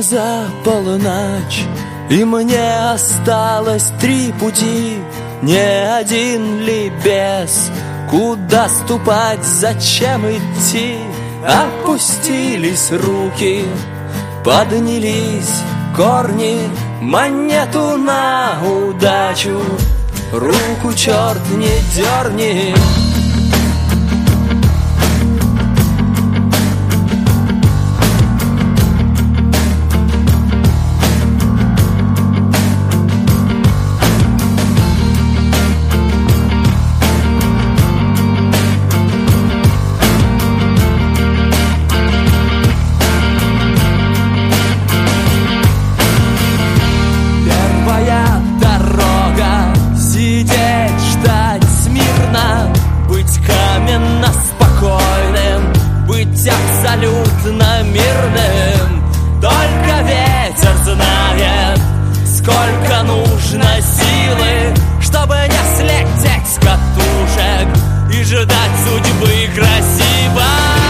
за полночь, и мне осталось 3 пути. Не один ли без? Куда ступать, зачем идти? Опустились руки, поднялись корни, монету на удачу, руку черт не дерни. Абсолютно мирным. Только ветер знает, сколько нужно силы, чтобы не слететь с катушек и ждать судьбы красиво.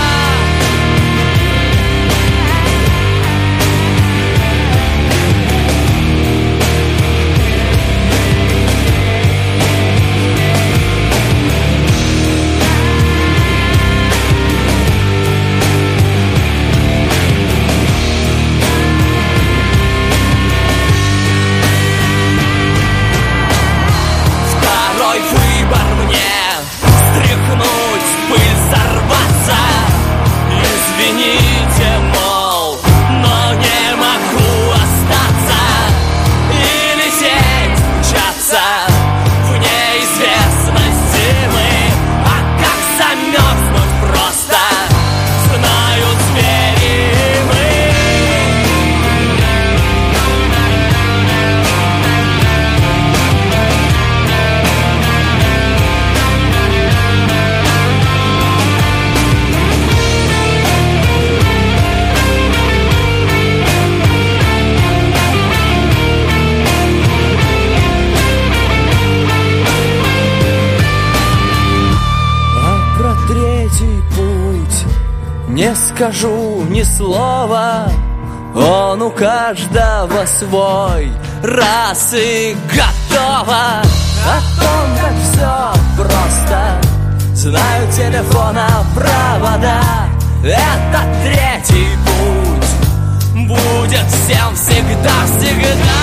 Извините, мол, но не могу остаться и лететь, мчаться в неизвестности мы. А как замерзнуть просто, знают звери мы. Не скажу ни слова, он у каждого свой, раз и готово. О том, как все просто, знаю телефона провода. Это 3-й путь, будет всем всегда-всегда.